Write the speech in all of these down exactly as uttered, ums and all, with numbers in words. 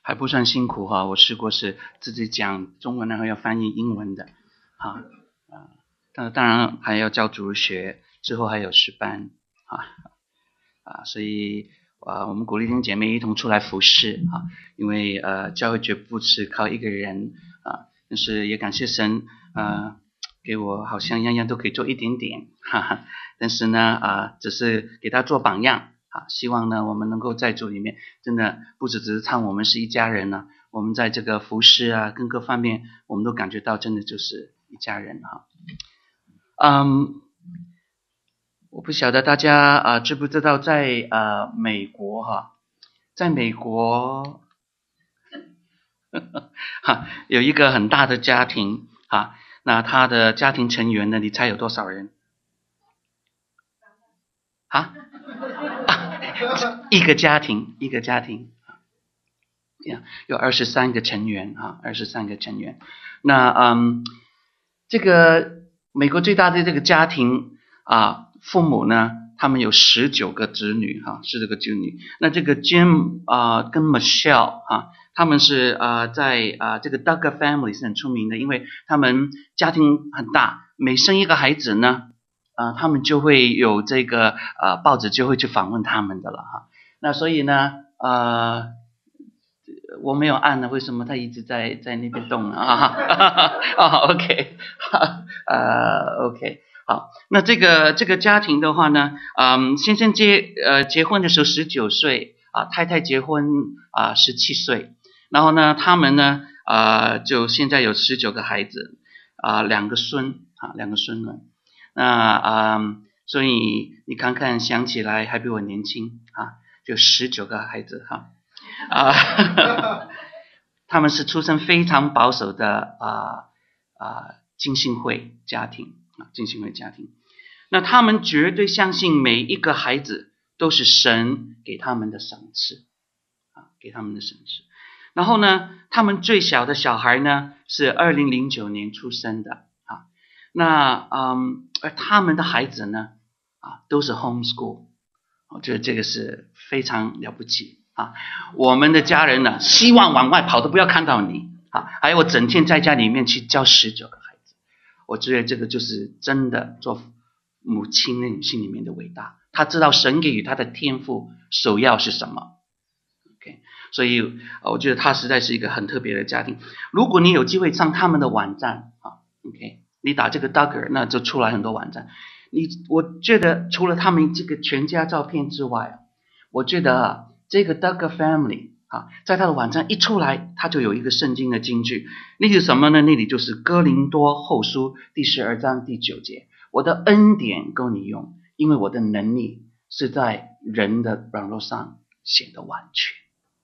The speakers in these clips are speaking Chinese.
还不算辛苦哈，我试过是自己讲中文然后要翻译英文的，哈啊，当当然还要教主日学，之后还有诗班啊啊，所以啊，我们鼓励弟兄姐妹一同出来服侍啊，因为呃教会绝不是靠一个人啊，但是也感谢神呃给我好像样样都可以做一点点，哈哈，但是呢啊，只是给他做榜样。啊，希望呢，我们能够在主里面，真的不只只是唱我们是一家人呢、啊，我们在这个服事啊，跟各方面，我们都感觉到真的就是一家人哈。嗯，我不晓得大家啊、呃、知不知道在呃美国哈，在美国哈有一个很大的家庭哈，那他的家庭成员呢，你猜有多少人？啊？一个家庭，一个家庭，有二十三个成员啊，二十三个成员。那嗯，这个美国最大的这个家庭啊，父母呢，他们有十九个子女哈，十九个子女。那这个 Jim 啊、呃、跟 Michelle 啊，他们是啊、呃、在啊、呃、这个 Duggar family 是很出名的，因为他们家庭很大，每生一个孩子呢。啊、呃，他们就会有这个呃报纸就会去访问他们的了哈。那所以呢，呃，我没有按呢，为什么他一直在在那边动呢？啊，哦 ，OK， 呃 ，OK， 好，那这个这个家庭的话呢，嗯，先生结呃结婚的时候十九岁啊，太太结婚啊十七岁，然后呢，他们呢啊、呃、就现在有十九个孩子啊，两个孙啊，两个孙们。那啊、嗯，所以你看看，想起来还比我年轻啊，就十九个孩子哈啊，他们是出身非常保守的啊啊浸信会家庭啊，浸信会家庭。那他们绝对相信每一个孩子都是神给他们的赏赐啊，给他们的赏赐。然后呢，他们最小的小孩呢是二零零九年出生的。那嗯，而他们的孩子呢，啊，都是 homeschool， 我觉得这个是非常了不起啊。我们的家人呢，希望往外跑都不要看到你啊，还有我整天在家里面去教十九个孩子，我觉得这个就是真的做母亲的女性里面的伟大。她知道神给予她的天赋首要是什么 ，OK， 所以我觉得她实在是一个很特别的家庭。如果你有机会上他们的网站啊 ，OK。你打这个 Duggar 那就出来很多网站。你我觉得除了他们这个全家照片之外，我觉得啊这个 Duggar family 啊，在他的网站一出来，他就有一个圣经的金句，那是什么呢？那里就是哥林多后书第十二章第九节，我的恩典够你用，因为我的能力是在人的软弱上显得完全。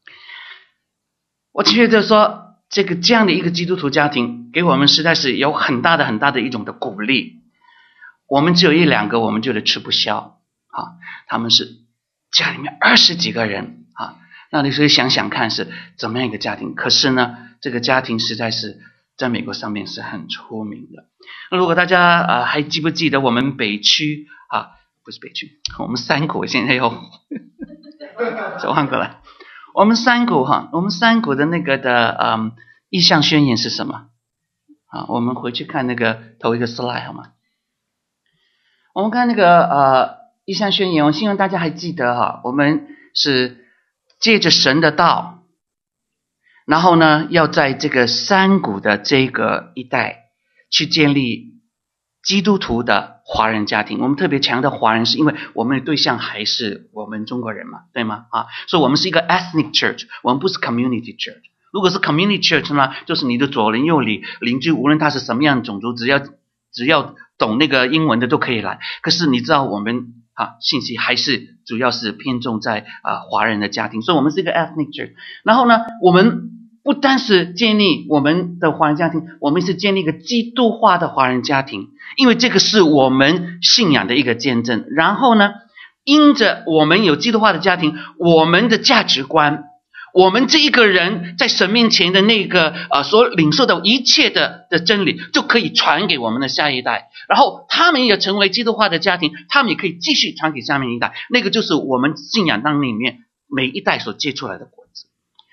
我觉得说。这个这样的一个基督徒家庭给我们实在是有很大的很大的一种的鼓励。我们只有一两个我们觉得吃不消啊，他们是家里面二十几个人啊，那你所以想想看是怎么样一个家庭。可是呢，这个家庭实在是在美国上面是很出名的。那如果大家啊、呃、还记不记得我们北区啊，不是北区，我们三股现在又再换过来。我们三股哈，我们三股的那个的嗯意向宣言是什么？啊，我们回去看那个头一个 slide 好吗？我们看那个呃意向宣言，我希望大家还记得哈，我们是借着神的道，然后呢，要在这个山谷的这个一带去建立基督徒的华人家庭。我们特别强调华人，是因为我们的对象还是我们中国人嘛，对吗？啊，所以我们是一个 ethnic church， 我们不是 community church。如果是 community church 呢，就是你的左邻右里邻居，无论他是什么样的种族，只要只要懂那个英文的都可以来。可是你知道我们啊，信息还是主要是偏重在啊华人的家庭，所以我们是一个 ethnic church。然后呢，我们不单是建立我们的华人家庭，我们是建立一个基督化的华人家庭，因为这个是我们信仰的一个见证。然后呢，因着我们有基督化的家庭，我们的价值观，我们这一个人在神面前的那个呃所领受的一切的的真理，就可以传给我们的下一代，然后他们也成为基督化的家庭，他们也可以继续传给下面一代。那个就是我们信仰当里面每一代所结出来的果子。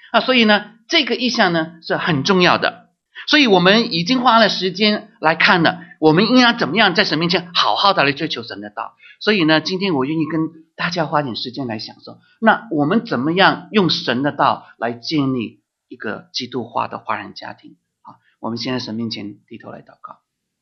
啊，所以呢，这个意象呢是很重要的。所以我们已经花了时间来看了，我们应该怎么样在神面前好好的来追求神的道。所以呢，今天我愿意跟大家花点时间来享受，那我们怎么样用神的道来建立一个基督化的华人家庭啊？我们现在神面前低头来祷告。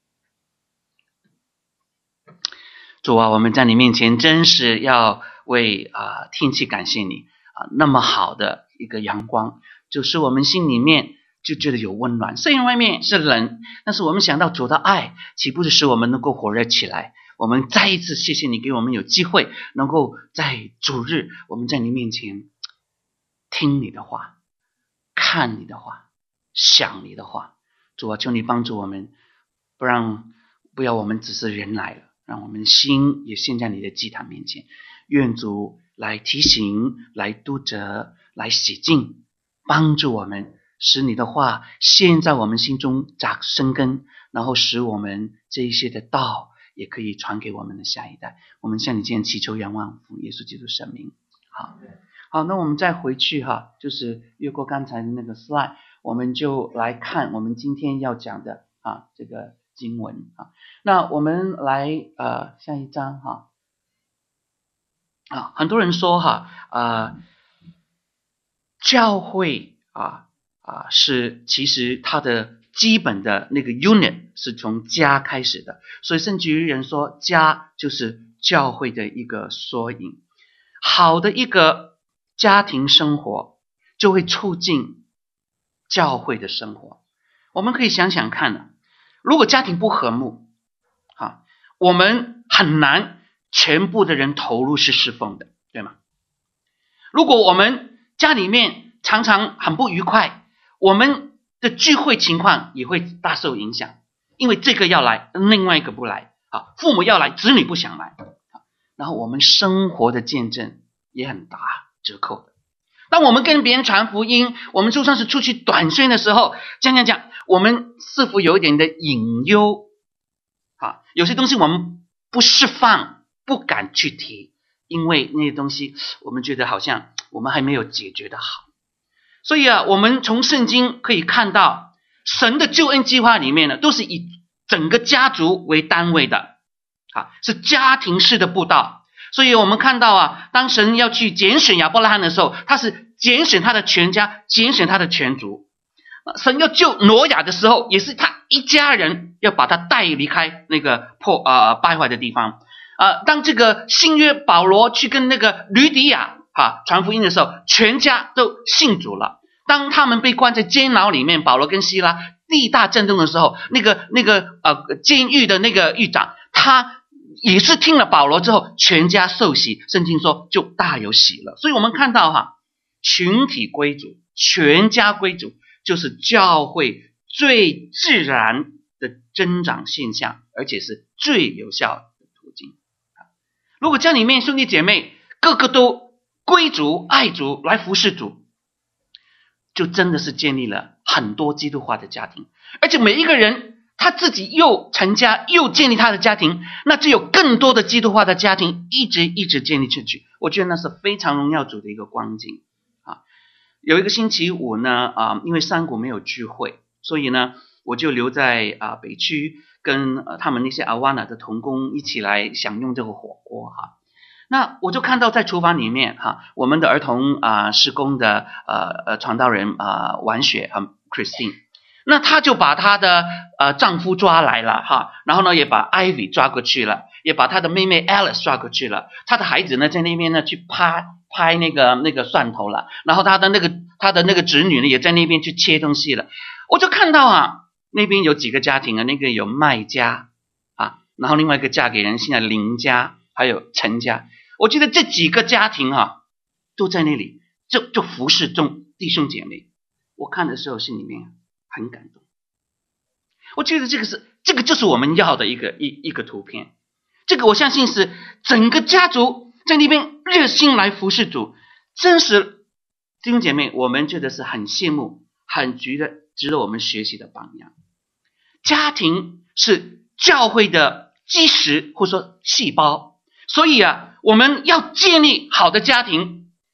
主啊，我们在你面前真是要为啊、呃、天气感谢你啊，那么好的一个阳光，就是我们心里面就觉得有温暖。虽然外面是冷，但是我们想到主的爱，岂不是使我们能够火热起来？我们再一次谢谢你给我们有机会，能够在主日我们在你面前听你的话，看你的话，想你的话。主啊，求你帮助我们，不让不要我们只是人来了，让我们的心也陷在你的祭坛面前。愿主来提醒，来督责，来洗净，帮助我们，使你的话陷在我们心中扎生根，然后使我们这一些的道也可以传给我们的下一代。我们向你这样祈求仰望，奉耶稣基督圣名。好，好，那我们再回去哈，就是越过刚才的那个 slide， 我们就来看我们今天要讲的啊这个经文啊。那我们来呃下一章哈。啊，很多人说哈，呃，教会啊啊是其实它的基本的那个 unit 是从家开始的，所以甚至于人说家就是教会的一个缩影。好的一个家庭生活就会促进教会的生活。我们可以想想看呢，如果家庭不和睦啊，我们很难全部的人投入是侍奉的，对吗？如果我们家里面常常很不愉快，我们的聚会情况也会大受影响，因为这个要来，另外一个不来啊，父母要来，子女不想来，然后我们生活的见证也很打折扣的。当我们跟别人传福音，我们就算是出去短宣的时候，讲讲讲，我们似乎有一点的隐忧啊，有些东西我们不释放，不敢去提，因为那些东西我们觉得好像我们还没有解决的好。所以啊，我们从圣经可以看到，神的救恩计划里面呢，都是以整个家族为单位的啊，是家庭式的布道。所以我们看到啊，当神要去拣选亚伯拉罕的时候，他是拣选他的全家，拣选他的全族。神要救挪亚的时候，也是他一家人要把他带离开那个破呃败坏的地方。呃，当这个新约保罗去跟那个吕底亚啊传福音的时候，全家都信主了。当他们被关在监牢里面，保罗跟希拉地大震动的时候，那个那个呃监狱的那个狱长，他也是听了保罗之后，全家受洗，圣经说就大有喜乐。所以我们看到哈，群体归主，全家归主，就是教会最自然的增长现象，而且是最有效的途径。如果家里面兄弟姐妹个个都归主、爱主来服侍主，就真的是建立了很多基督化的家庭，而且每一个人他自己又成家又建立他的家庭，那就有更多的基督化的家庭一直一直建立下去。我觉得那是非常荣耀主的一个光景啊。有一个星期五呢啊，因为山谷没有聚会，所以呢我就留在啊北区跟、呃、他们那些阿瓦纳的同工一起来享用这个火锅哈。那我就看到在厨房里面哈，我们的儿童啊、呃、事工的呃呃传道人啊、呃、婉雪和 Christine， 那她就把她的呃丈夫抓来了哈，然后呢也把 Ivy 抓过去了，也把她的妹妹 Alice 抓过去了，她的孩子呢在那边呢去拍拍那个那个蒜头了，然后她的那个她的那个侄女呢也在那边去切东西了。我就看到啊，那边有几个家庭啊，那个有麦家啊，然后另外一个嫁给人，现在林家还有陈家。我觉得这几个家庭啊，都在那里就就服侍众弟兄姐妹。我看的时候心里面很感动。我觉得这个是这个就是我们要的一个一一个图片。这个我相信是整个家族在那边热心来服侍主，真实弟兄姐妹，我们觉得是很羡慕，很值得值得我们学习的榜样。家庭是教会的基石或者说细胞，所以啊，我们要建立好的家庭，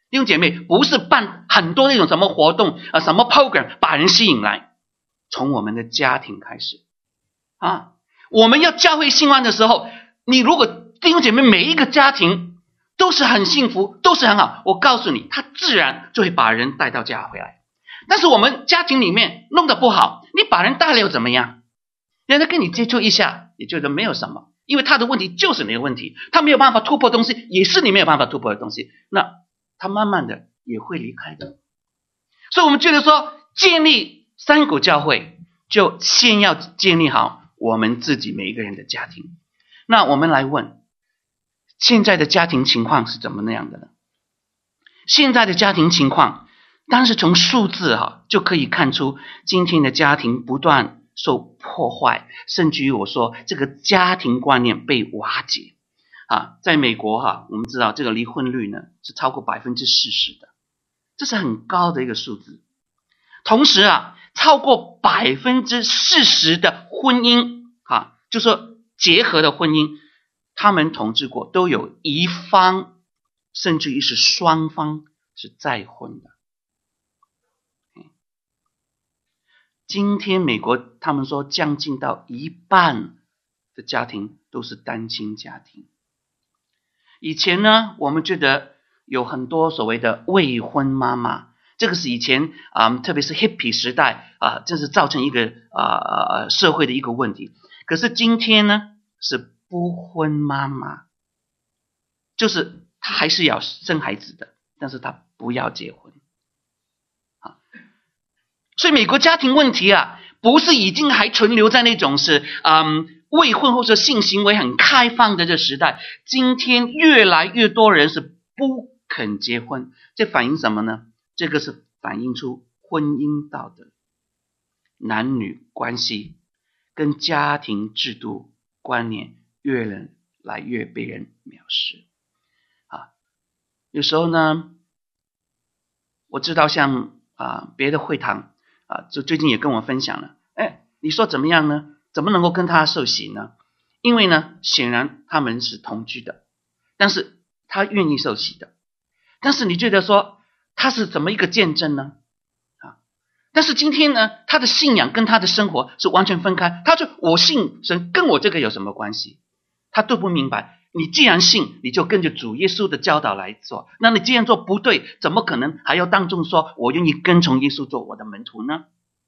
弟兄姐妹，不是办很多那种什么活动啊，什么 program 把人吸引来，从我们的家庭开始啊。我们要教会兴旺的时候，你如果弟兄姐妹每一个家庭都是很幸福，都是很好，我告诉你，他自然就会把人带到家回来。但是我们家庭里面弄得不好，你把人带了又怎么样？人家跟你接触一下，你觉得没有什么，因为他的问题就是你的问题，他没有办法突破东西，也是你没有办法突破的东西，那他慢慢的也会离开的。所以我们觉得说，建立三股教会，就先要建立好我们自己每一个人的家庭。那我们来问，现在的家庭情况是怎么那样的呢？现在的家庭情况，但是从数字哈、啊、就可以看出，今天的家庭不断受破坏，甚至于我说这个家庭观念被瓦解啊。在美国哈、啊，我们知道这个离婚率呢是超过百分之四十的，这是很高的一个数字。同时啊，超过百分之四十的婚姻啊，就说结合的婚姻，他们统治过都有一方甚至于是双方是再婚的。今天美国他们说将近到一半的家庭都是单亲家庭。以前呢，我们觉得有很多所谓的未婚妈妈，这个是以前啊、嗯，特别是 hippie 时代啊，这是造成一个啊、呃、社会的一个问题。可是今天呢，是不婚妈妈，就是她还是要生孩子的，但是她不要结婚。所以美国家庭问题啊，不是已经还存留在那种是嗯未婚或者性行为很开放的这时代，今天越来越多人是不肯结婚，这反映什么呢？这个是反映出婚姻道德、男女关系跟家庭制度观念越来越被人藐视啊。有时候呢，我知道像啊别的会堂啊，就最近也跟我分享了，哎，你说怎么样呢？怎么能够跟他受洗呢？因为呢，显然他们是同居的，但是他愿意受洗的。但是你觉得说他是怎么一个见证呢？啊，但是今天呢，他的信仰跟他的生活是完全分开。他说我信神跟我这个有什么关系？他都不明白。你既然信，你就跟着主耶稣的教导来做。那你既然做不对，怎么可能还要当众说我愿意跟从耶稣做我的门徒呢？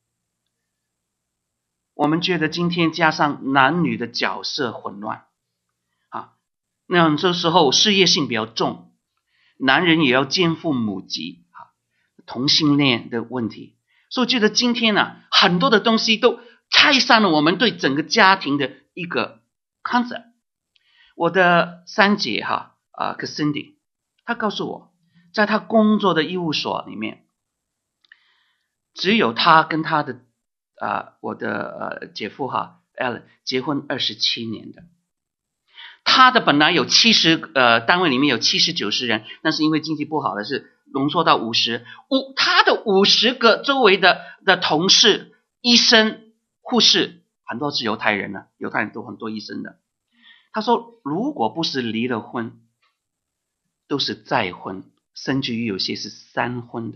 我们觉得今天加上男女的角色混乱啊，那很多时候事业性比较重，男人也要肩负母级啊，同性恋的问题，所以我觉得今天呢、啊，很多的东西都拆散了我们对整个家庭的一个 concept。我的三姐哈啊 Cindy， 她告诉我，在她工作的医务所里面，只有她跟她的啊、呃、我的呃姐夫哈 Alan 结婚二十七年的。他的本来有七十呃单位里面有七十九十人，但是因为经济不好的是浓缩到五十，五他的五十个周围的的同事、医生、护士，很多是犹太人呢，犹太人都很多医生的。他说，如果不是离了婚，都是再婚，甚至于有些是三婚的。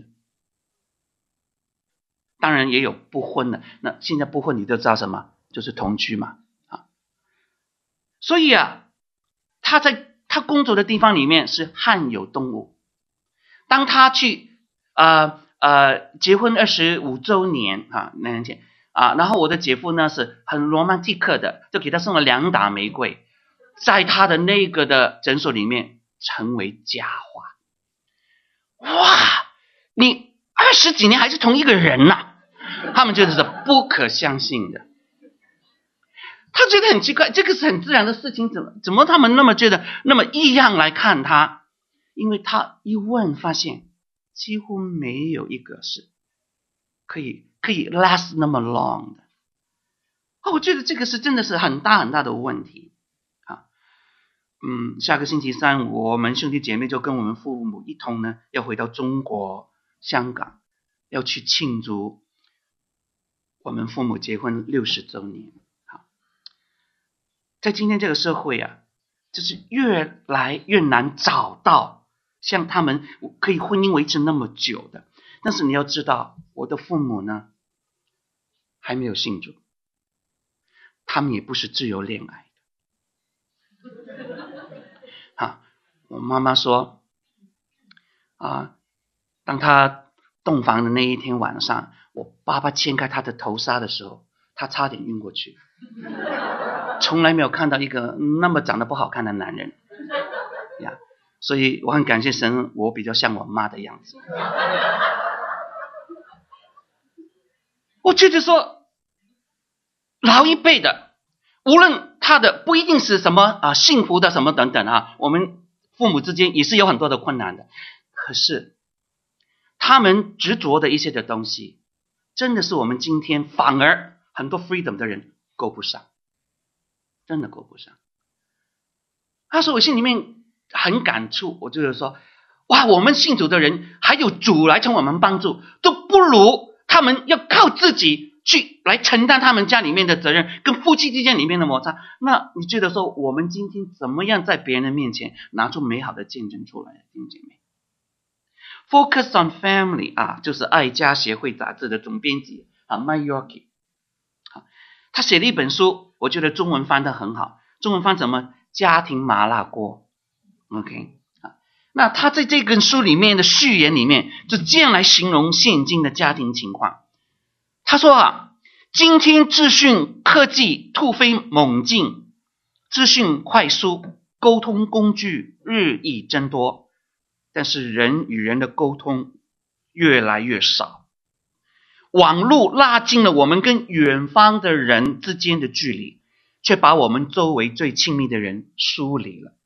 当然也有不婚的，那现在不婚你就知道什么，就是同居嘛啊。所以啊，他在他工作的地方里面是罕有动物。当他去呃呃结婚二十五周年啊那年前啊，然后我的姐夫呢是很罗曼蒂克的，就给他送了两打玫瑰。在他的那个的诊所里面成为佳话。哇，你二十几年还是同一个人呐、啊，他们觉得是不可相信的。他觉得很奇怪，这个是很自然的事情，怎么怎么他们那么觉得那么异样来看他？因为他一问发现几乎没有一个是可以可以 last 那么 long 的。哦，我觉得这个是真的是很大很大的问题。嗯，下个星期三，我们兄弟姐妹就跟我们父母一同呢，要回到中国香港，要去庆祝我们父母结婚六十周年。好，在今天这个社会啊，就是越来越难找到像他们可以婚姻维持那么久的。但是你要知道，我的父母呢，还没有信主，他们也不是自由恋爱的。哈，我妈妈说，啊，当他洞房的那一天晚上，我爸爸掀开他的头纱的时候，他差点晕过去。从来没有看到一个那么长得不好看的男人呀，所以我很感谢神，我比较像我妈的样子。我觉得说，老一辈的，无论他的不一定是什么啊幸福的什么等等啊，我们父母之间也是有很多的困难的，可是他们执着的一些的东西，真的是我们今天反而很多 freedom 的人够不上，真的够不上。他说我心里面很感触，我就是说，哇，我们信主的人还有主来从我们帮助，都不如他们要靠自己去来承担他们家里面的责任，跟夫妻之间里面的摩擦。那你觉得说，我们今天怎么样在别人的面前拿出美好的见证出来，弟兄姐妹？Focus on Family 啊，就是爱家协会杂志的总编辑啊 ，Mike Yorkie， 他写了一本书，我觉得中文翻得很好。中文翻什么？家庭麻辣锅。OK 啊，那他在这本书里面的序言里面，就这样来形容现今的家庭情况。他说啊，今天资讯科技突飞猛进，资讯快速，沟通工具日益增多。但是人与人的沟通越来越少，网络拉近了我们跟远方的人之间的距离，却把我们周围最亲密的人疏离了。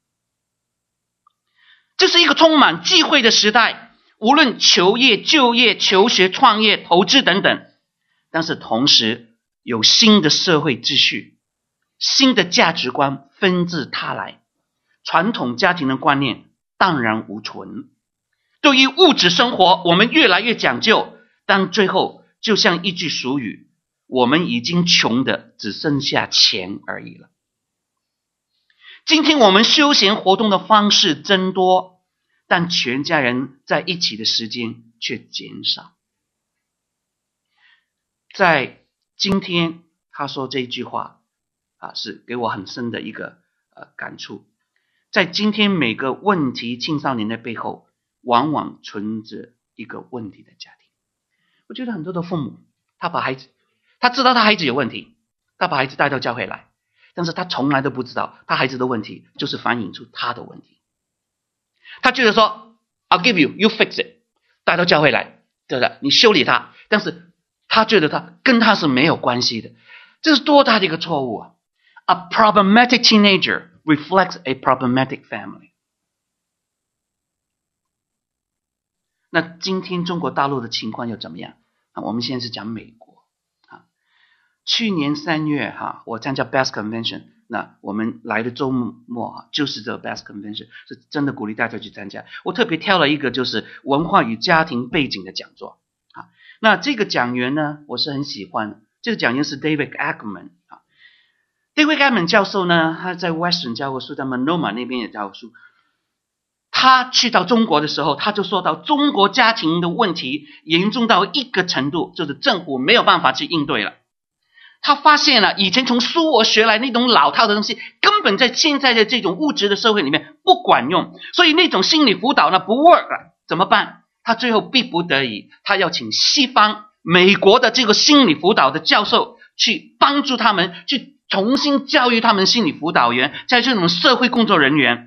这是一个充满机会的时代，无论求业、就业、求学、创业、投资等等，但是同时有新的社会秩序，新的价值观纷至沓来，传统家庭的观念荡然无存。对于物质生活，我们越来越讲究，但最后就像一句俗语，我们已经穷的只剩下钱而已了。今天我们休闲活动的方式增多，但全家人在一起的时间却减少。在今天他说这句话啊，是给我很深的一个呃感触。在今天每个问题青少年的背后，往往存着一个问题的家庭。我觉得很多的父母，他把孩子，他知道他孩子有问题，他把孩子带到教会来，但是他从来都不知道他孩子的问题就是反映出他的问题。他觉得说 I'll give you, you fix it， 带到教会来，对不对？你修理他，但是他觉得他跟他是没有关系的，这是多大的一个错误啊！ A problematic teenager reflects a problematic family。 那今天中国大陆的情况又怎么样啊？我们现在是讲美国啊。去年三月哈，我参加 Best Convention， 那我们来的周末啊，就是这个 Best Convention， 是真的鼓励大家去参加。我特别挑了一个就是文化与家庭背景的讲座啊。那这个讲员呢，我是很喜欢的。这个讲员是 David Ackerman 啊。David Ackerman 教授呢，他在 Western 教过书，在 Manoma 那边也教过书。他去到中国的时候，他就说到中国家庭的问题严重到一个程度，就是政府没有办法去应对了。他发现了以前从苏俄学来那种老套的东西，根本在现在的这种物质的社会里面不管用，所以那种心理辅导呢不 work 了，怎么办？他最后逼不得已，他要请西方美国的这个心理辅导的教授去帮助他们，去重新教育他们心理辅导员，在这种社会工作人员。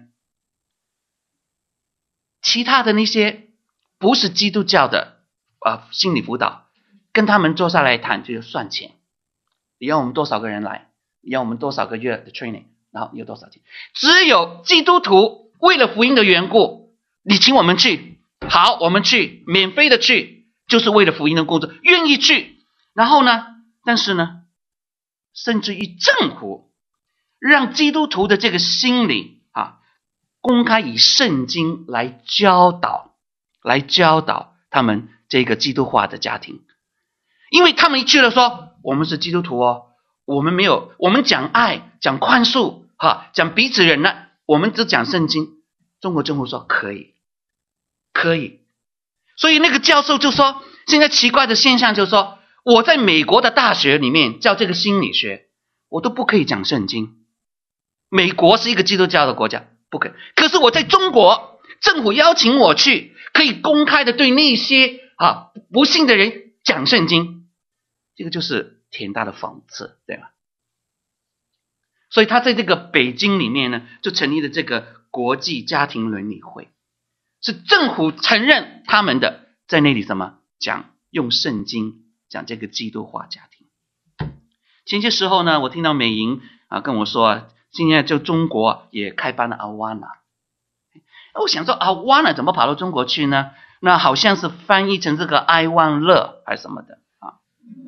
其他的那些不是基督教的呃心理辅导，跟他们坐下来谈就是算钱，你要我们多少个人来，你要我们多少个月的 training， 然后你有多少钱。只有基督徒为了福音的缘故，你请我们去，好，我们去，免费的去，就是为了福音的工作，愿意去。然后呢，但是呢，甚至于政府让基督徒的这个心理啊，公开以圣经来教导，来教导他们这个基督化的家庭。因为他们一去了说，我们是基督徒哦，我们没有，我们讲爱，讲宽恕，哈，讲彼此忍耐，我们只讲圣经。中国政府说可以， 可以。所以那个教授就说，现在奇怪的现象就是说，我在美国的大学里面教这个心理学，我都不可以讲圣经。美国是一个基督教的国家，不可以。可是我在中国，政府邀请我去，可以公开的对那些啊不信的人讲圣经，这个就是天大的讽刺，对吧？所以他在这个北京里面呢，就成立了这个国际家庭伦理会，是政府承认他们的，在那里什么讲用圣经讲这个基督化家庭。前些时候呢，我听到美莹啊跟我说，现在就中国也开办了 Awana。我想说 Awana 怎么跑到中国去呢？那好像是翻译成这个哀望乐还是什么的啊？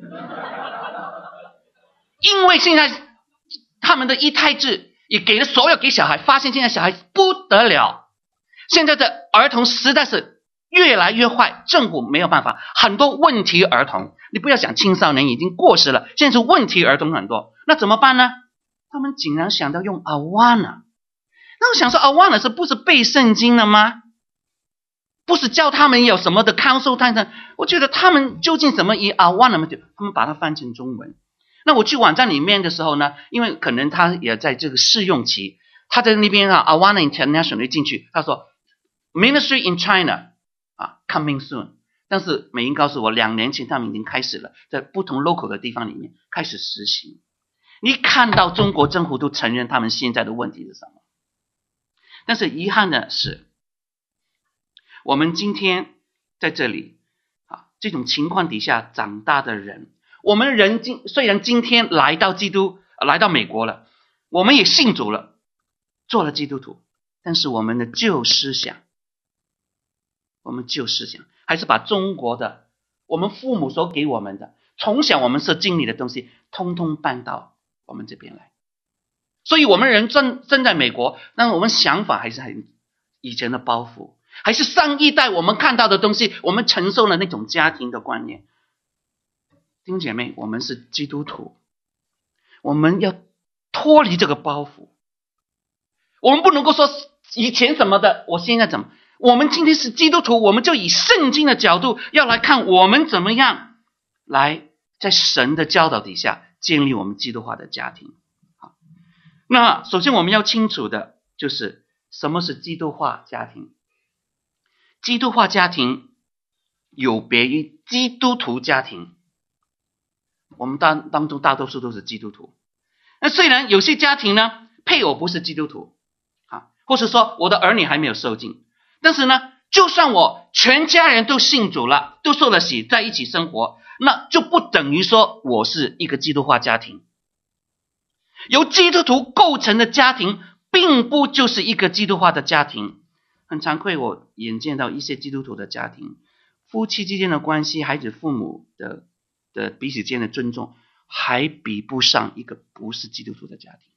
因为现在他们的一胎制也给了所有给小孩，发现现在小孩不得了，现在的儿童实在是越来越坏，政府没有办法，很多问题儿童，你不要想青少年已经过时了，现在是问题儿童很多，那怎么办呢？他们竟然想到用 Awana。 那我想说 Awana 是不是背圣经了吗？不是教他们有什么的 counsel time， 我觉得他们究竟怎么以 Awana， 他们把它翻成中文。那我去网站里面的时候呢，因为可能他也在这个试用期，他在那边啊 Awana International 一进去，他说 Ministry in China 啊 coming soon， 但是美英告诉我，两年前他们已经开始了，在不同 local 的地方里面开始实行。你看到中国政府都承认他们现在的问题是什么，但是遗憾的是，我们今天在这里啊这种情况底下长大的人，我们人今虽然今天来到基督来到美国了，我们也信主了，做了基督徒，但是我们的旧思想，我们旧思想还是把中国的我们父母所给我们的从小我们所经历的东西通通搬到我们这边来。所以我们人生生在美国，但我们想法还是很以前的包袱，还是上一代我们看到的东西，我们承受了那种家庭的观念。弟兄姐妹，我们是基督徒，我们要脱离这个包袱，我们不能够说以前怎么的我现在怎么，我们今天是基督徒，我们就以圣经的角度要来看我们怎么样来在神的教导底下建立我们基督化的家庭。那首先我们要清楚的就是什么是基督化家庭。基督化家庭有别于基督徒家庭，我们当当中大多数都是基督徒。那虽然有些家庭呢，配偶不是基督徒啊，或是说我的儿女还没有受浸，但是呢，就算我全家人都信主了，都受了洗，在一起生活，那就不等于说我是一个基督化家庭。由基督徒构成的家庭并不就是一个基督化的家庭。很惭愧，我眼见到一些基督徒的家庭，夫妻之间的关系，孩子父母的的彼此间的尊重，还比不上一个不是基督徒的家庭。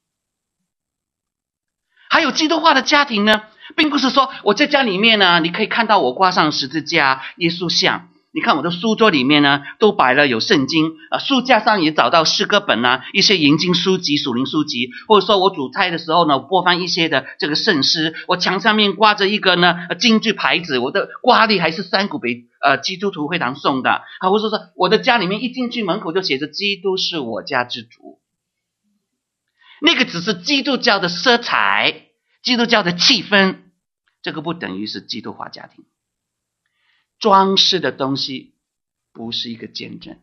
还有基督化的家庭呢，并不是说我在家里面呢，你可以看到我挂上十字架、耶稣像，你看我的书桌里面呢，都摆了有圣经，啊，书架上也找到诗歌本啊，一些研经书籍、属灵书籍，或者说我煮菜的时候呢，播放一些的这个圣诗，我墙上面挂着一个呢京剧牌子，我的挂历还是三股北呃基督徒会堂送的，啊，或者说我的家里面一进去门口就写着基督是我家之主，那个只是基督教的色彩，基督教的气氛，这个不等于是基督化家庭。装饰的东西不是一个见证。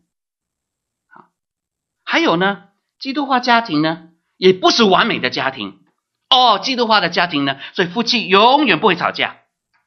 还有呢，基督化家庭呢，也不是完美的家庭。哦，基督化的家庭呢，所以夫妻永远不会吵架。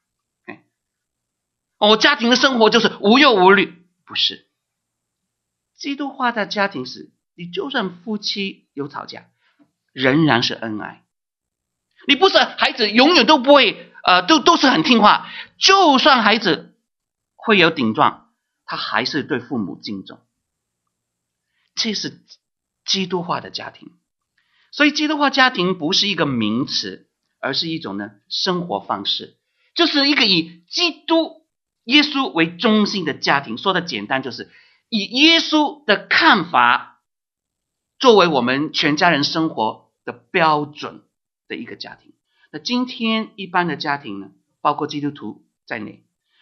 哦，家庭的生活就是无忧无虑，不是。基督化的家庭是，你就算夫妻有吵架，仍然是恩爱。你不是孩子永远都不会，呃，都都是很听话，就算孩子会有顶撞，他还是对父母敬重。这是基督化的家庭。所以基督化家庭不是一个名词，而是一种呢生活方式，就是一个以基督耶稣为中心的家庭。说的简单，就是以耶稣的看法作为我们全家人生活的标准的一个家庭。那今天一般的家庭呢，包括基督徒在内，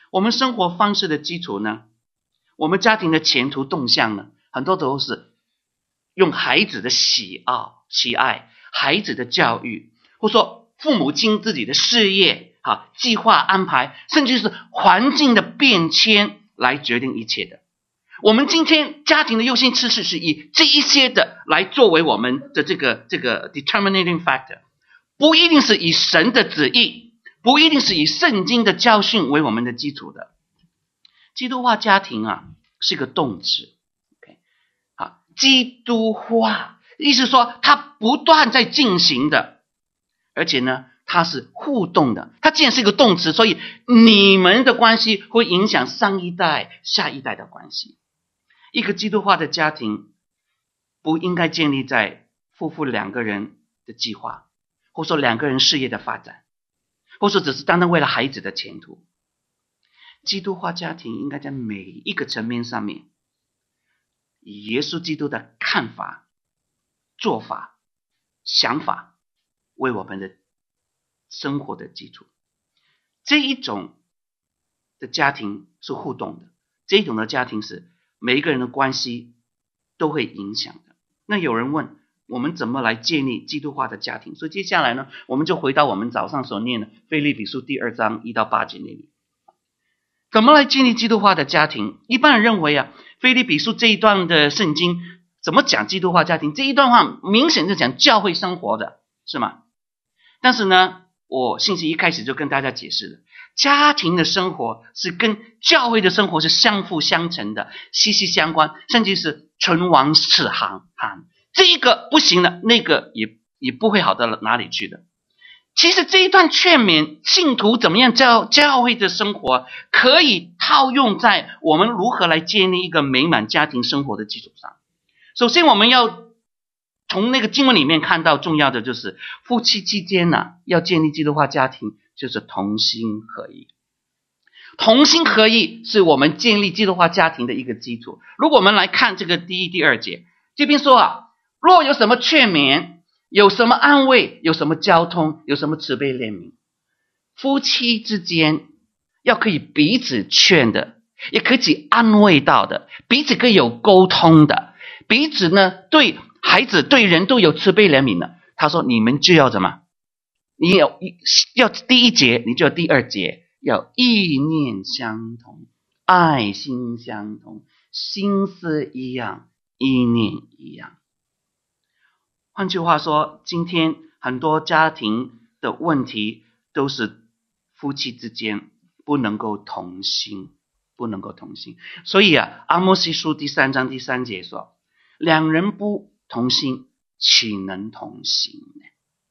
我们生活方式的基础呢，我们家庭的前途动向呢，很多都是用孩子的喜好、喜爱、孩子的教育，或者说父母亲自己的事业、啊、计划安排，甚至是环境的变迁来决定一切的。我们今天家庭的优先次序是以这一些的来作为我们的这个这个 determining factor， 不一定是以神的旨意，不一定是以圣经的教训为我们的基础的。基督化家庭啊，是一个动词 ，OK， 好，基督化，意思说它不断在进行的，而且呢，它是互动的。它既然是一个动词，所以你们的关系会影响上一代、下一代的关系。一个基督化的家庭不应该建立在夫妇两个人的计划，或者说两个人事业的发展，或者说只是单单为了孩子的前途。基督化家庭应该在每一个层面上面，以耶稣基督的看法、做法、想法为我们的生活的基础。这一种的家庭是互动的，这一种的家庭是每一个人的关系都会影响的。那有人问，我们怎么来建立基督化的家庭？所以接下来呢，我们就回到我们早上所念的腓立比书第二章一到八节那里。怎么来建立基督化的家庭？一般人认为啊，腓立比书这一段的圣经怎么讲基督化家庭？这一段话明显是讲教会生活的，是吗？但是呢，我信息一开始就跟大家解释了，家庭的生活是跟教会的生活是相辅相成的，息息相关，甚至是唇亡齿寒。这一个不行了，那个也也不会好到哪里去的。其实这一段劝勉信徒怎么样教教会的生活，可以套用在我们如何来建立一个美满家庭生活的基础上。首先我们要从那个经文里面看到重要的就是夫妻之间呢、啊，要建立基督化家庭，就是同心合意。同心合意是我们建立基督化家庭的一个基础。如果我们来看这个第一、第二节，这边说啊，若有什么劝勉，有什么安慰，有什么交通，有什么慈悲怜悯，夫妻之间要可以彼此劝的，也可以安慰到的，彼此可以有沟通的，彼此呢对孩子对人都有慈悲怜悯的。他说你们就要怎么？你有要第一节，你就要第二节，要意念相同，爱心相同，心思一样，意念一样。换句话说，今天很多家庭的问题都是夫妻之间不能够同心，不能够同心。所以啊，阿摩司书第三章第三节说，两人不同心，岂能同行呢？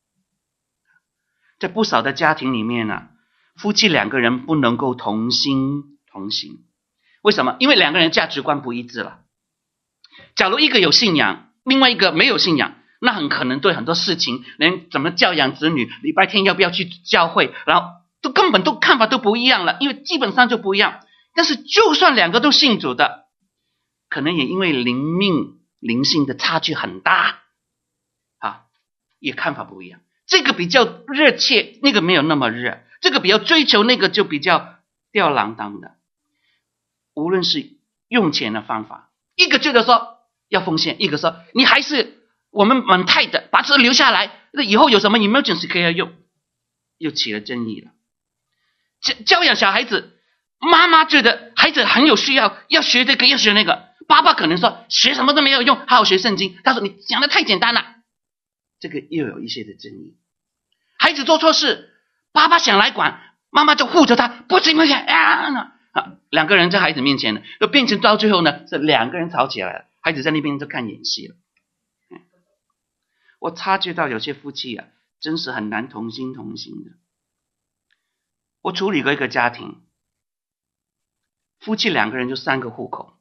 在不少的家庭里面啊，夫妻两个人不能够同心同行。为什么？因为两个人价值观不一致了。假如一个有信仰，另外一个没有信仰，那很可能对很多事情，连怎么教养子女，礼拜天要不要去教会，然后都根本都看法都不一样了，因为基本上就不一样。但是就算两个都信主的，可能也因为灵命灵性的差距很大啊，也看法不一样。这个比较热切，那个没有那么热，这个比较追求，那个就比较吊郎当的。无论是用钱的方法，一个觉得说要奉献，一个说你还是我们满太的，把这留下来，以后有什么 emergency 可以用，又起了争议了。教养小孩子，妈妈觉得孩子很有需要，要学这个要学那个，爸爸可能说学什么都没有用，好好学圣经。他说你讲的太简单了，这个又有一些的争议。孩子做错事，爸爸想来管，妈妈就护着他，不行不行啊！两个人在孩子面前呢，就变成到最后呢，是两个人吵起来了，孩子在那边就看演戏了。我察觉到有些夫妻啊，真是很难同心同行的。我处理过一个家庭，夫妻两个人就三个户口。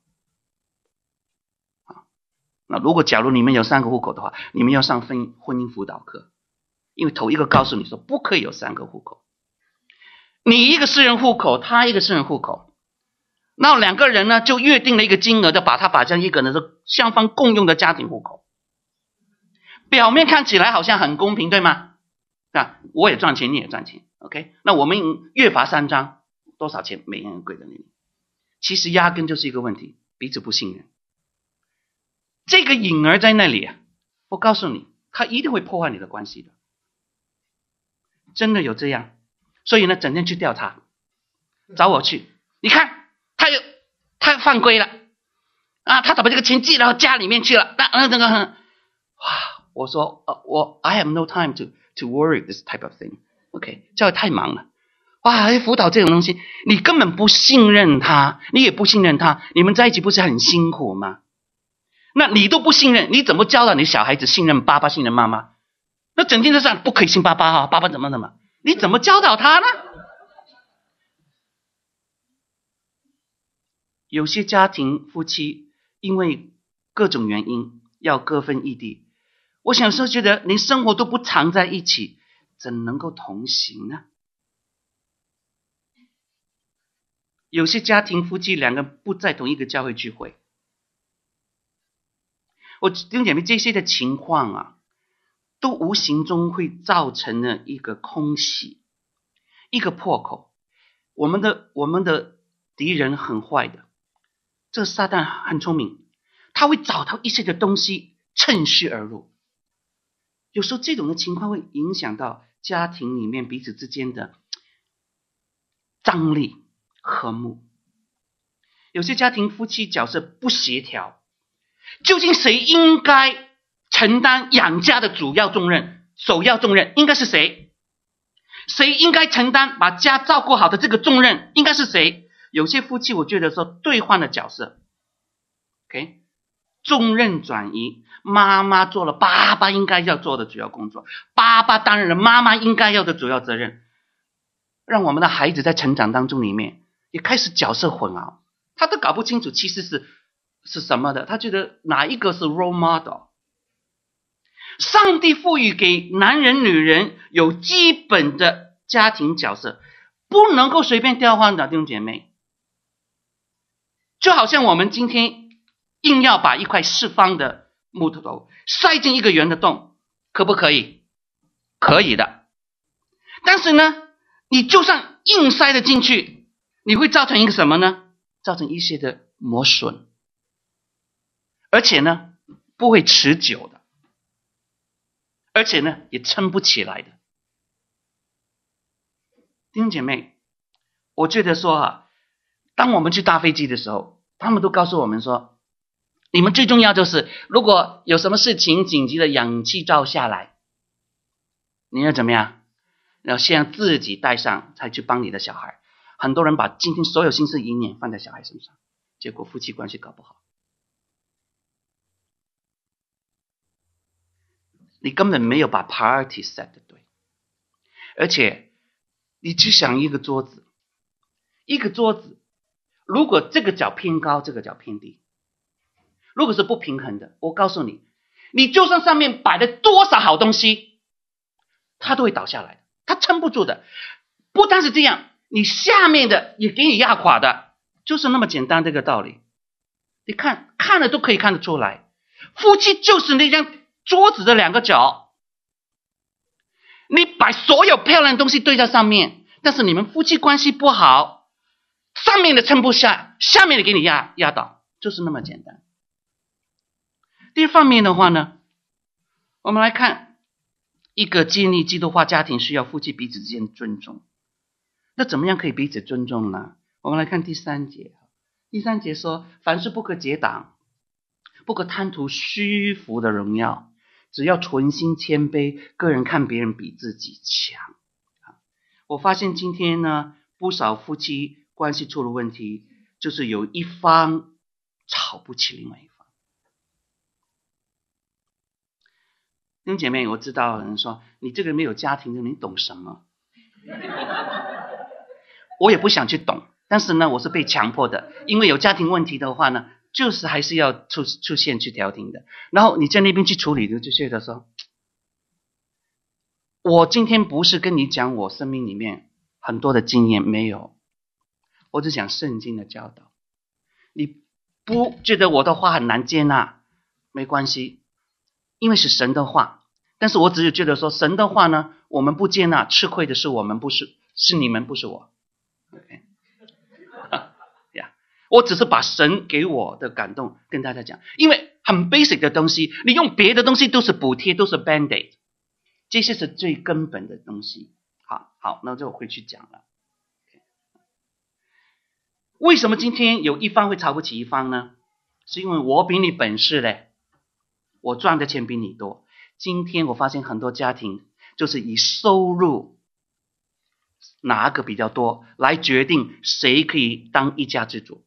那如果假如你们有三个户口的话，你们要上婚婚姻辅导课，因为头一个告诉你说不可以有三个户口。你一个私人户口，他一个私人户口，那两个人呢就约定了一个金额，就把它把这样一个呢是双方共用的家庭户口。表面看起来好像很公平，对吗？啊，我也赚钱，你也赚钱 ，OK？ 那我们约法三章， 多少钱，每人跪在那里。其实压根就是一个问题，彼此不信任。这个影儿在那里啊，我告诉你，他一定会破坏你的关系的，真的有这样。所以呢，整天去调查，找我去，你看他有他犯规了啊，他把这个钱寄到家里面去了，那那那个，哇，我说呃我 I have no time to to worry this type of thing。OK， 教育太忙了，哇，辅导这种东西，你根本不信任他，你也不信任他，你们在一起不是很辛苦吗？那你都不信任，你怎么教导你小孩子信任爸爸、信任妈妈？那整天在上不可以信爸爸啊，爸爸怎么怎么？你怎么教导他呢？有些家庭夫妻因为各种原因要各分异地，我想说觉得连生活都不常在一起，怎能够同行呢？有些家庭夫妻两个不在同一个教会聚会，我弟兄姐妹，这些的情况啊，都无形中会造成了一个空隙，一个破口。我们的我们的敌人很坏的，这个撒旦很聪明，他会找到一些的东西趁虚而入。有时候这种的情况会影响到家庭里面彼此之间的张力、和睦。有些家庭夫妻角色不协调，究竟谁应该承担养家的主要重任、首要重任？应该是谁？谁应该承担把家照顾好的这个重任？应该是谁？有些夫妻我觉得说兑换了角色 ，OK， 重任转移，妈妈做了爸爸应该要做的主要工作，爸爸担任了妈妈应该要的主要责任，让我们的孩子在成长当中里面也开始角色混淆，他都搞不清楚其实是是什么的，他觉得哪一个是 role model。上帝赋予给男人女人有基本的家庭角色，不能够随便调换的，弟兄姐妹。就好像我们今天硬要把一块四方的木头塞进一个圆的洞，可不可以？可以的。但是呢，你就算硬塞了进去，你会造成一个什么呢？造成一些的磨损，而且呢，不会持久的。而且呢，也撑不起来的。弟兄姐妹，我觉得说啊，当我们去搭飞机的时候，他们都告诉我们说，你们最重要就是，如果有什么事情紧急的氧气罩下来，你要怎么样？要先自己带上，才去帮你的小孩。很多人把今天所有心思意念放在小孩身上，结果夫妻关系搞不好。你根本没有把 priority set 的对，而且你只想一个桌子，一个桌子，如果这个角偏高，这个角偏低，如果是不平衡的，我告诉你，你就算上面摆了多少好东西，它都会倒下来的，它撑不住的。不单是这样，你下面的也给你压垮的，就是那么简单这个道理。你看，看了都可以看得出来，夫妻就是那张桌子的两个角，你把所有漂亮的东西堆在上面，但是你们夫妻关系不好，上面的撑不下，下面的给你压压倒，就是那么简单。第一方面的话呢，我们来看一个建立基督化家庭需要夫妻彼此之间的尊重。那怎么样可以彼此尊重呢？我们来看第三节。第三节说，凡事不可结党，不可贪图虚浮的荣耀，只要存心谦卑，个人看别人比自己强。我发现今天呢，不少夫妻关系出了问题，就是有一方吵不起另外一方。弟兄姐妹，我知道有人说你这个没有家庭的，你懂什么？我也不想去懂，但是呢，我是被强迫的，因为有家庭问题的话呢，就是还是要出出现去调停的。然后你在那边去处理的，就觉得说，我今天不是跟你讲我生命里面很多的经验，没有，我只讲圣经的教导。你不觉得我的话很难接纳，没关系，因为是神的话。但是我只是觉得说，神的话呢，我们不接纳，吃亏的是我们，不是是你们，不是我。Okay. 我只是把神给我的感动跟大家讲，因为很 basic 的东西，你用别的东西都是补贴，都是 band-aid， 这些是最根本的东西。好，好，那就回去讲了。为什么今天有一方会瞧不起一方呢？是因为我比你本事嘞，我赚的钱比你多。今天我发现很多家庭就是以收入哪个比较多来决定谁可以当一家之主，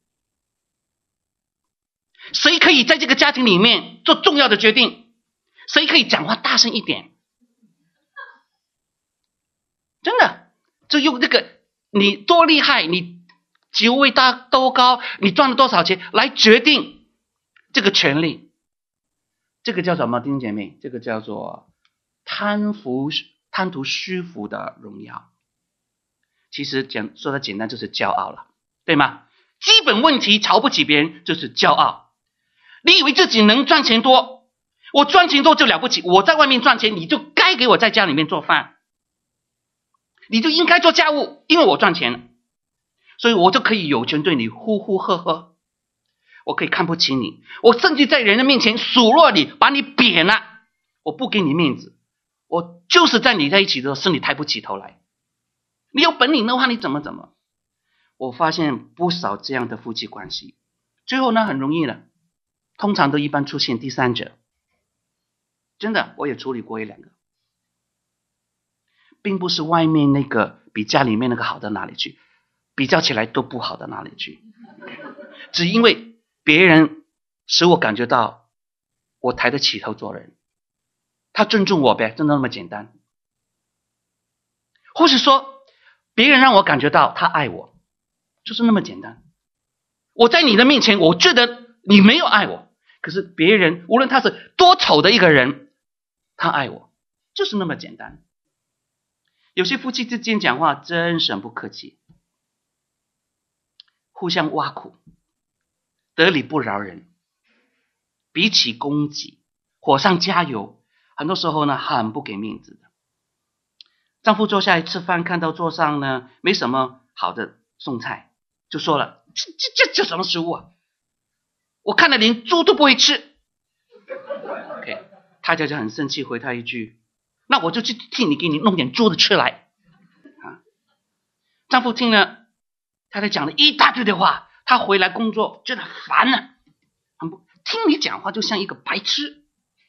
谁可以在这个家庭里面做重要的决定，谁可以讲话大声一点。真的，就用这个你多厉害，你职位大多高，你赚了多少钱来决定这个权利。这个叫什么，弟兄姐妹？这个叫做贪福贪图虚浮的荣耀。其实讲说的简单就是骄傲了，对吗？基本问题瞧不起别人就是骄傲。你以为自己能赚钱多，我赚钱多就了不起，我在外面赚钱，你就该给我在家里面做饭，你就应该做家务，因为我赚钱了，所以我就可以有权对你呼呼喝喝，我可以看不起你，我甚至在人的面前数落你，把你贬了，我不给你面子，我就是在你在一起的时候是你抬不起头来，你有本领的话你怎么怎么。我发现不少这样的夫妻关系，最后呢很容易了，通常都一般出现第三者。真的，我也处理过一两个，并不是外面那个比家里面那个好到哪里去，比较起来都不好到哪里去，只因为别人使我感觉到我抬得起头做人，他尊重我呗，真的那么简单。或是说别人让我感觉到他爱我，就是那么简单。我在你的面前我觉得你没有爱我，可是别人无论他是多丑的一个人，他爱我，就是那么简单。有些夫妻之间讲话真是很不客气，互相挖苦，得理不饶人，彼此攻击，火上加油，很多时候呢很不给面子的。丈夫坐下来吃饭，看到桌上呢没什么好的餸菜，就说了，这这这这什么食物啊，我看了连猪都不会吃。 OK， 太太就很生气，回他一句，那我就去替你给你弄点猪的吃来啊。丈夫听了太太讲了一大堆的话，他回来工作觉得烦了，很不听你讲话就像一个白痴。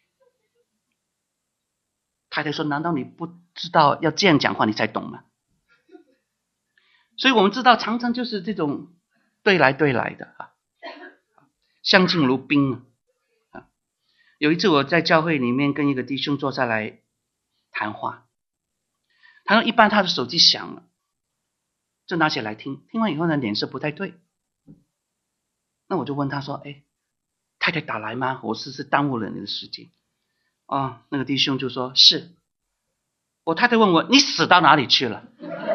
太太说，难道你不知道要这样讲话你才懂吗？所以我们知道常常就是这种对来对来的啊，相敬如宾啊。有一次我在教会里面跟一个弟兄坐下来谈话，他说一般他的手机响了，就拿起来听，听完以后呢脸色不太对，那我就问他说，哎，太太打来吗？我是不是耽误了你的时间？哦，那个弟兄就说是。我太太问我，你死到哪里去了？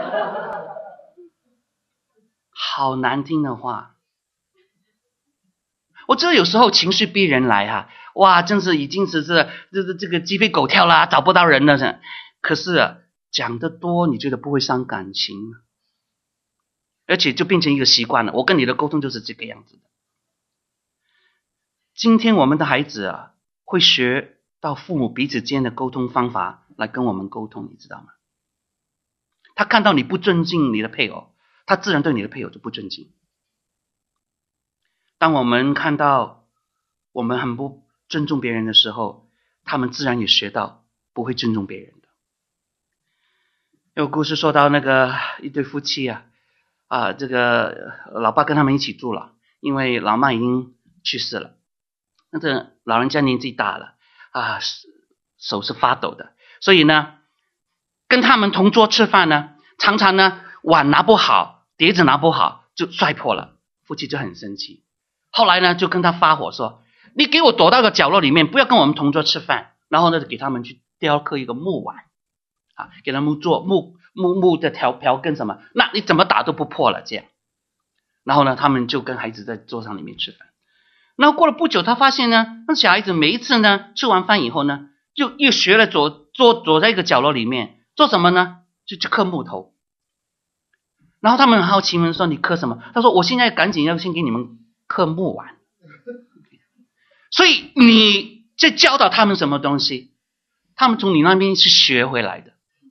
好难听的话。我知道有时候情绪逼人来哈、啊，哇，真是已经是这这这个鸡飞狗跳啦，找不到人了。可是、啊、讲得多，你觉得不会伤感情吗？而且就变成一个习惯了。我跟你的沟通就是这个样子的。今天我们的孩子啊，会学到父母彼此间的沟通方法来跟我们沟通，你知道吗？他看到你不尊敬你的配偶，他自然对你的配偶就不尊敬。当我们看到我们很不尊重别人的时候，他们自然也学到不会尊重别人的。有故事说到那个一对夫妻啊，啊，这个老爸跟他们一起住了，因为老妈已经去世了，那这老人家年纪大了啊，手是发抖的，所以呢跟他们同桌吃饭呢，常常呢碗拿不好，碟子拿不好就摔破了，夫妻就很生气。后来呢就跟他发火说，你给我躲到个角落里面，不要跟我们同桌吃饭。然后呢给他们去雕刻一个木碗啊，给他们做木木木的条瓢跟什么，那你怎么打都不破了这样。然后呢他们就跟孩子在桌上里面吃饭。然后过了不久，他发现呢，那小孩子每一次呢吃完饭以后呢，就又学了躲坐躲在一个角落里面做什么呢？就去刻木头。 然后他们很好奇，们说你刻什么？他说我现在赶紧要先给你们刻木碗。所以你在教导他们什么东西，他们从你那边是学回来的。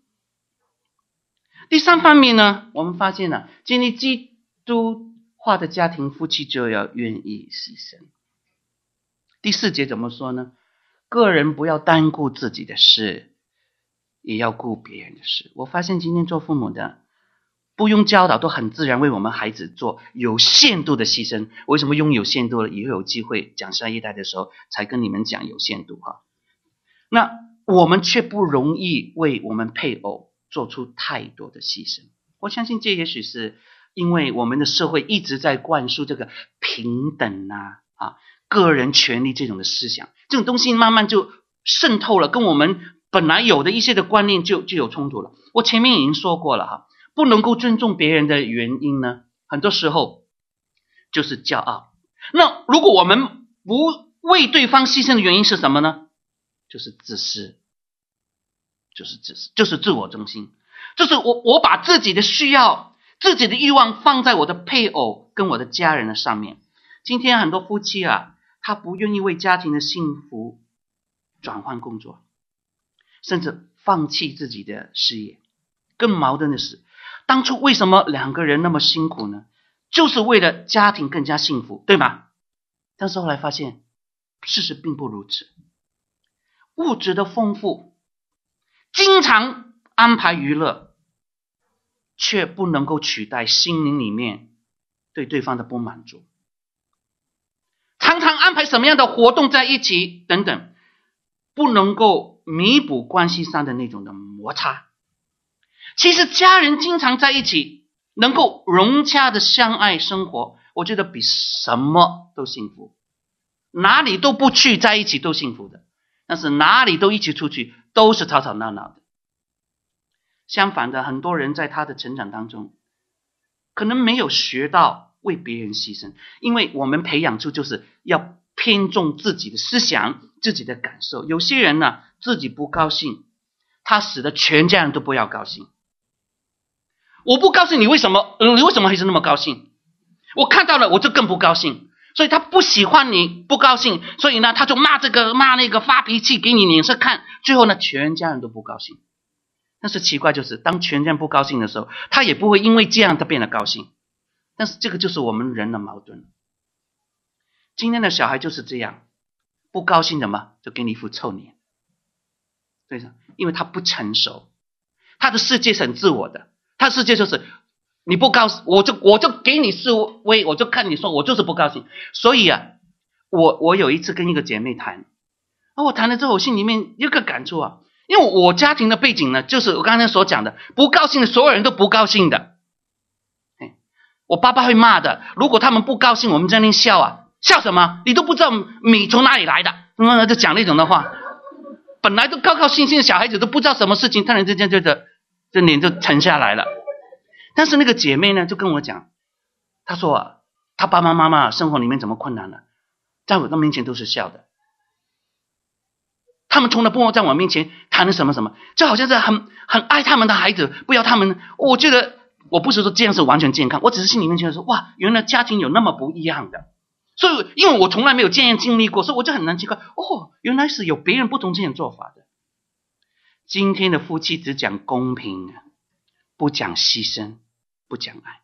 第三方面呢，我们发现了建立基督化的家庭，夫妻就要愿意牺牲。第四节怎么说呢？个人不要单顾自己的事，也要顾别人的事。我发现今天做父母的不用教导都很自然为我们孩子做有限度的牺牲。为什么用有限度了？以后有机会讲下一代的时候才跟你们讲有限度哈。那我们却不容易为我们配偶做出太多的牺牲。我相信这也许是因为我们的社会一直在灌输这个平等啊、啊个人权利这种的思想，这种东西慢慢就渗透了，跟我们本来有的一些的观念就就有冲突了。我前面已经说过了哈，不能够尊重别人的原因呢，很多时候就是骄傲。那如果我们不为对方牺牲的原因是什么呢？就是自私，就是自私，就是自我中心，就是我我把自己的需要、自己的欲望放在我的配偶跟我的家人的上面。今天很多夫妻啊，他不愿意为家庭的幸福转换工作，甚至放弃自己的事业。更矛盾的是，当初为什么两个人那么辛苦呢？就是为了家庭更加幸福，对吗？但是后来发现事实并不如此。物质的丰富，经常安排娱乐，却不能够取代心灵里面对对方的不满足。常常安排什么样的活动在一起等等，不能够弥补关系上的那种的摩擦。其实家人经常在一起，能够融洽的相爱生活，我觉得比什么都幸福。哪里都不去在一起都幸福的，但是哪里都一起出去都是吵吵闹闹的。相反的，很多人在他的成长当中可能没有学到为别人牺牲，因为我们培养出就是要偏重自己的思想、自己的感受。有些人呢，自己不高兴，他使得全家人都不要高兴。我不高兴，你为什么、呃、你为什么还是那么高兴？我看到了我就更不高兴。所以他不喜欢你，不高兴，所以呢他就骂这个骂那个，发脾气给你脸色看，最后呢全家人都不高兴。但是奇怪就是当全家人不高兴的时候，他也不会因为这样他变得高兴。但是这个就是我们人的矛盾。今天的小孩就是这样，不高兴的嘛就给你一副臭脸。对的，因为他不成熟，他的世界是很自我的，他的世界就是你不高兴，我就我就给你示威，我就看你说我就是不高兴。所以啊，我我有一次跟一个姐妹谈，啊，我谈了之后，我心里面有个感触啊，因为我家庭的背景呢，就是我刚才所讲的，不高兴的所有人都不高兴的。我爸爸会骂的，如果他们不高兴，我们在那笑啊，笑什么？你都不知道米从哪里来的，嗯，就讲那种的话。本来都高高兴兴的小孩子都不知道什么事情，突然之间就这这脸就沉下来了。但是那个姐妹呢，就跟我讲，她说啊，她爸爸妈妈生活里面怎么困难了，在我的面前都是笑的。他们从来不会在我面前谈什么什么，就好像是很很爱他们的孩子，不要他们。我觉得我不是说这样是完全健康，我只是心里面觉得说，哇，原来家庭有那么不一样的。所以因为我从来没有这样经历过，所以我就很难奇怪，哦，原来是有别人不同这样做法的。今天的夫妻只讲公平，不讲牺牲，不讲爱。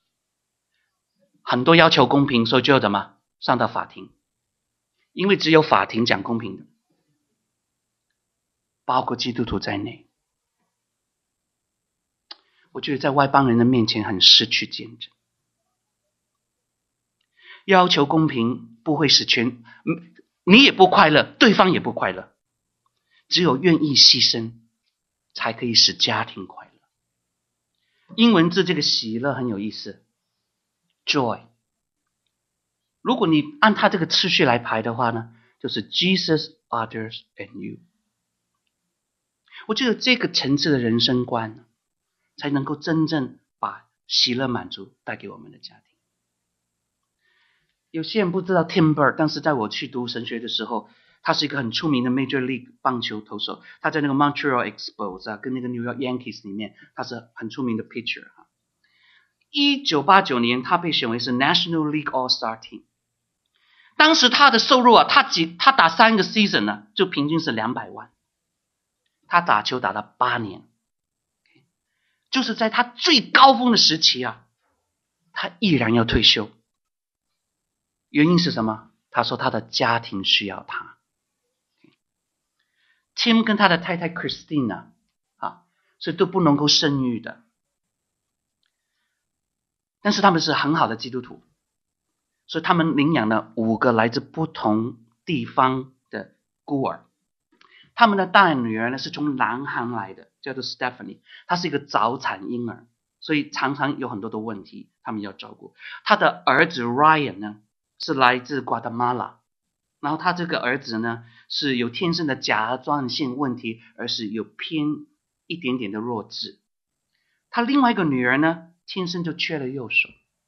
很多要求公平，所以就要怎么上到法庭，因为只有法庭讲公平的，包括基督徒在内。我觉得在外邦人的面前很失去见证。要求公平不会使全你也不快乐，对方也不快乐。只有愿意牺牲，才可以使家庭快乐。英文字这个喜乐很有意思 ，joy。如果你按它这个次序来排的话呢，就是 Jesus, others, and you。我觉得这个层次的人生观，才能够真正把喜乐满足带给我们的家庭。有些人不知道 Tim Bird， 但是在我去读神学的时候，他是一个很出名的 Major League 棒球投手，他在那个 Montreal Expos 啊，跟那个 New York Yankees 里面，他是很出名的 pitcher 啊。 一九八九年他被选为是 National League All-Star Team。当时他的收入啊，他几他打三个 season 呢，就平均是两百万。他打球打了八年，就是在他最高峰的时期啊，他毅然要退休。原因是什么？他说他的家庭需要他。Tim 跟他的太太 Christina 啊，是都不能够生育的，但是他们是很好的基督徒，所以他们领养了五个来自不同地方的孤儿。他们的大女儿呢是从南韩来的，叫做 Stephanie， 她是一个早产婴儿，所以常常有很多的问题他们要照顾。他的儿子 Ryan 呢是来自瓜达马拉，然后他这个儿子呢是有天生的甲状腺问题，而是有偏一点点的弱智。他另外一个女儿呢天生就缺了右手。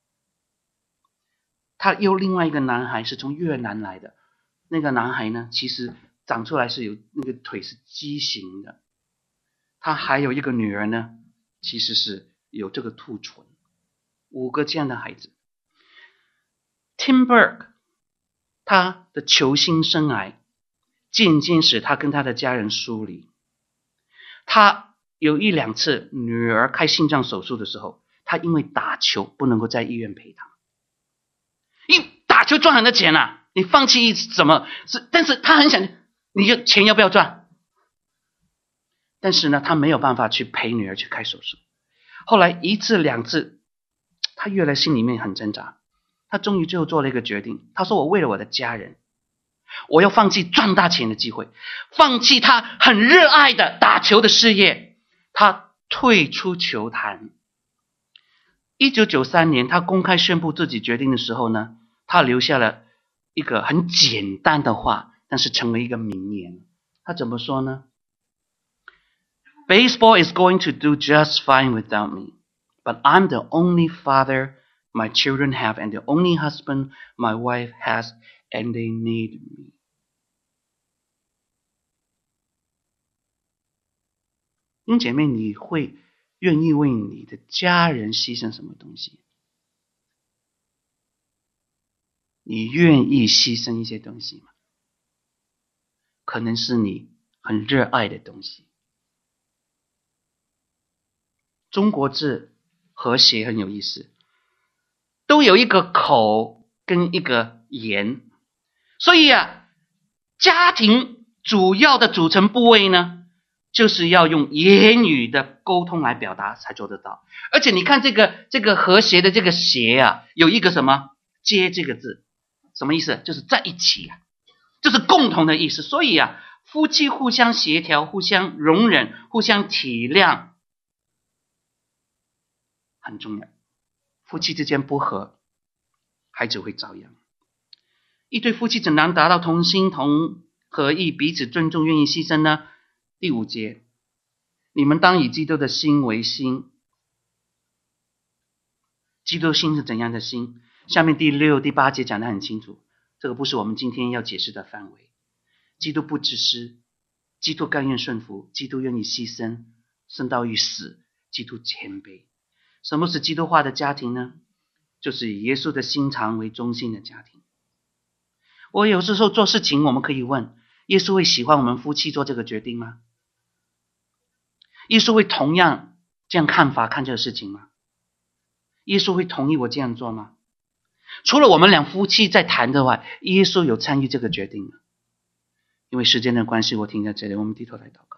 他又另外一个男孩是从越南来的，那个男孩呢其实长出来是有那个腿是畸形的。他还有一个女儿呢其实是有这个兔唇。五个这样的孩子。Tim Burke 他的球星生涯渐渐使他跟他的家人疏离。他有一两次女儿开心脏手术的时候，他因为打球不能够在医院陪她。因为打球赚很多钱啊，你放弃怎么是？但是他很想，你就钱要不要赚？但是呢，他没有办法去陪女儿去开手术。后来一次两次，他越来心里面很挣扎。他终于最后做了一个决定，他说：“我为了我的家人，我要放弃赚大钱的机会，放弃他很热爱的打球的事业。”他退出球坛。一九九三年，他公开宣布自己决定的时候呢，他留下了一个很简单的话，但是成为一个名言。他怎么说呢？ Baseball is going to do just fine without me, but I'm the only father my children have and the only husband my wife has, and they need me. 弟兄姐妹，你会愿意为你的家人牺牲什么东西？你愿意牺牲一些东西吗？可能是你很热爱的东西。中国字和谐很有意思，都有一个口跟一个言，所以啊，家庭主要的组成部位呢，就是要用言语的沟通来表达才做得到。而且你看这个这个和谐的这个谐啊，有一个什么接这个字，什么意思？就是在一起啊，就是共同的意思。所以啊，夫妻互相协调，互相容忍，互相体谅很重要。夫妻之间不和，孩子会遭殃。一对夫妻怎能达到同心同合意，彼此尊重，愿意牺牲呢？第五节，你们当以基督的心为心。基督的心是怎样的心？下面第六、第八节讲得很清楚，这个不是我们今天要解释的范围。基督不自私，基督甘愿顺服，基督愿意牺牲，甚到于死，基督谦卑。什么是基督化的家庭呢？就是以耶稣的心肠为中心的家庭。我有时候做事情，我们可以问，耶稣会喜欢我们夫妻做这个决定吗？耶稣会同样这样看法看这个事情吗？耶稣会同意我这样做吗？除了我们两夫妻在谈的外，耶稣有参与这个决定吗？因为时间的关系，我停在这里，我们低头来祷告。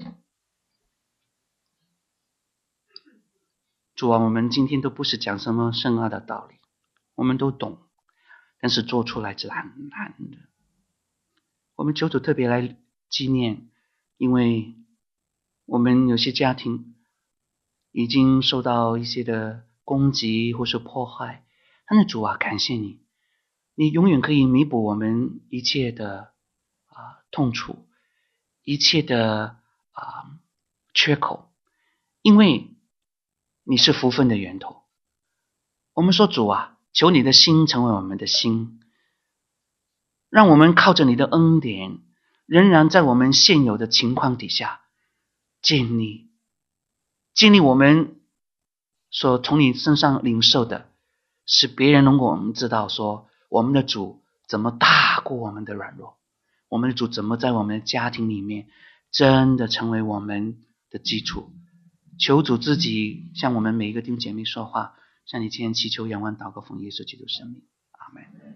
主啊，我们今天都不是讲什么深奥的道理，我们都懂，但是做出来是很难的。我们求主特别来纪念，因为我们有些家庭已经受到一些的攻击或是迫害，但是主啊，感谢你，你永远可以弥补我们一切的啊痛楚，一切的啊缺口，因为你是福分的源头。我们说主啊，求你的心成为我们的心，让我们靠着你的恩典，仍然在我们现有的情况底下建立建立我们所从你身上领受的，使别人能够我们知道说，我们的主怎么大过我们的软弱，我们的主怎么在我们的家庭里面真的成为我们的基础。求主自己向我们每一个弟兄姐妹说话，向你今天祈求仰望祷告奉耶稣基督圣名，阿们。